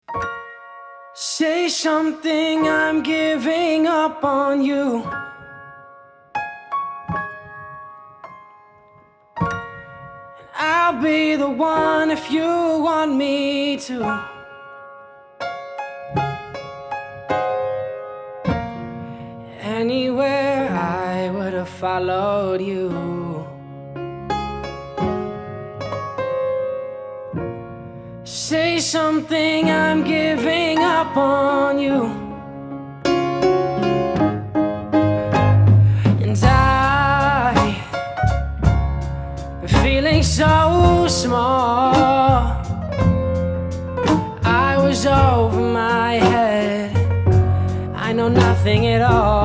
Say something, I'm giving up on you. And I'll be the one if you want me to. Anywhere I would have followed you. Say something, I'm giving up on you. And I'm feeling so small. I was over my head, I know nothing at all.